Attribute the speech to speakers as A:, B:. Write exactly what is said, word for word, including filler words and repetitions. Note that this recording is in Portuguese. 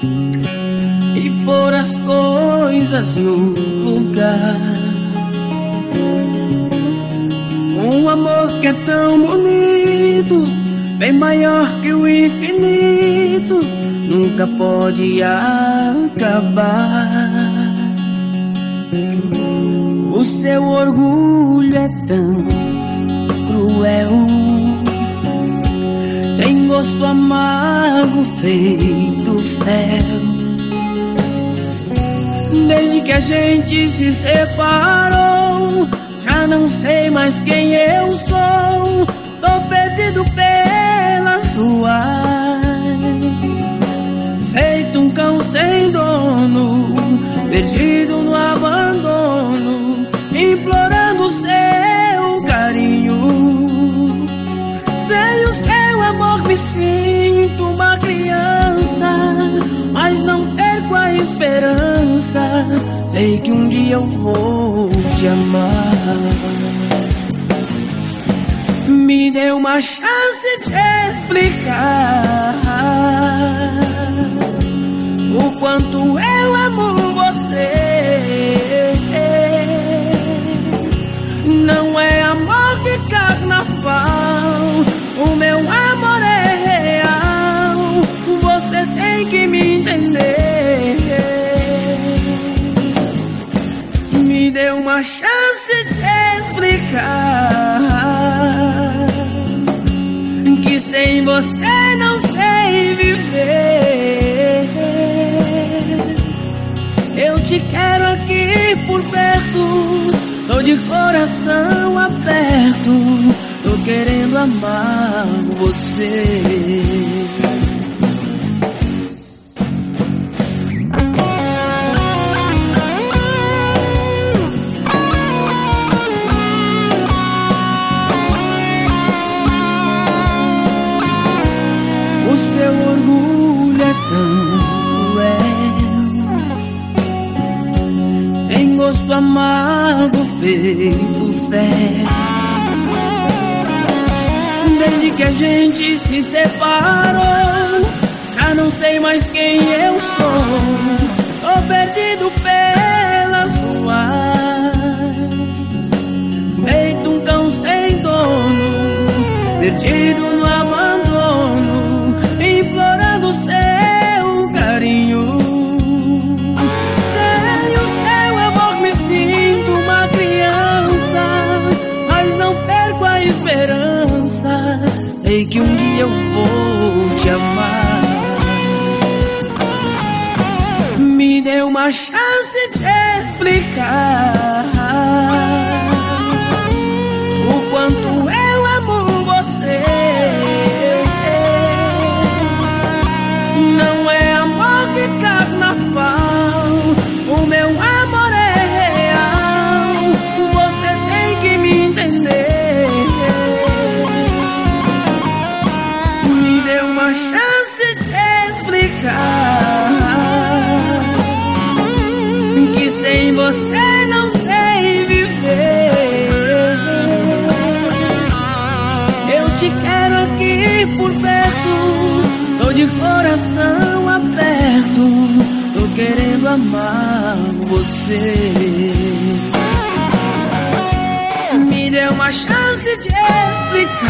A: e pôr as coisas no lugar. Um amor que é tão bonito, bem maior que o infinito, nunca pode acabar. O seu orgulho é tão cruel, tem gosto amargo feito fel. Desde que a gente se separou, já não sei mais quem eu sou. Tô perdido pelas ruas, feito um cão sem dono, perdido no abandono, implorando seu carinho. Sem o seu amor me sinto uma criança, mas não perco a esperança. Sei que um dia eu vou te amar. Me dê uma chance de explicar o quanto eu amo você. Não é amor de carnaval, o meu amor é real. Você tem que me entender. Me dê uma chance de explicar que sem você não sei viver. Eu te quero aqui por perto, tô de coração aberto, tô querendo amar você. O seu orgulho é tão cruel, tem gosto amargo feito fel. Desde que a gente se separou, já não sei mais quem eu sou. Tô perdido pelas ruas, feito um cão sem dono, perdido no abandono, implorando seu carinho. Sem o seu amor me sinto uma criança, mas não perco a esperança. Sei que um dia eu vou te amar. Me dê uma chance de explicar o quanto eu amo você. Não é amor de carnaval, o meu amor é real. Você tem que me entender. Me dê uma chance de explicar que sem você não sei viver. Eu te quero aqui por perto, tô de coração aberto, tô querendo amar você. Me dê uma chance de explicar